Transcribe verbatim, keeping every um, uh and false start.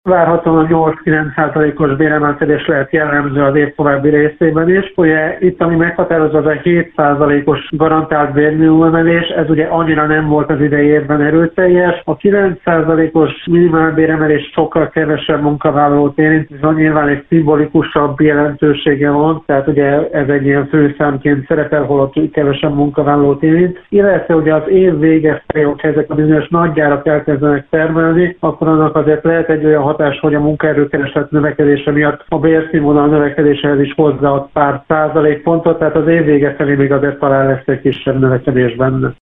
Várhatóan a nyolc-kilenc százalékos béremelkedés lehet jellemző az év további részében is. Ugye itt, ami meghatározza, az a hét százalékos garantált bérminimumemelés, ez ugye annyira nem volt az idei évben erőteljes. A kilenc százalékos minimálbéremelés sokkal kevesebb munkavállalót érint, viszont nyilván egy szimbolikusabb jelentősége van, tehát ugye ez egy ilyen főszámként szerepel, holott kevesebb munkavállalót érint. Illetve ugye az év vége felé, hogyha ezek a bizonyos nagygyárak elkezdenek termelni, akkor annak azért lehet egy olyan hatás, hogy a munkaerőkereslet növekedése miatt a bérszínvonal növekedéséhez is hozzáad pár százalékpontot, tehát az év vége felé még azért talán lesz egy kisebb növekedés benne.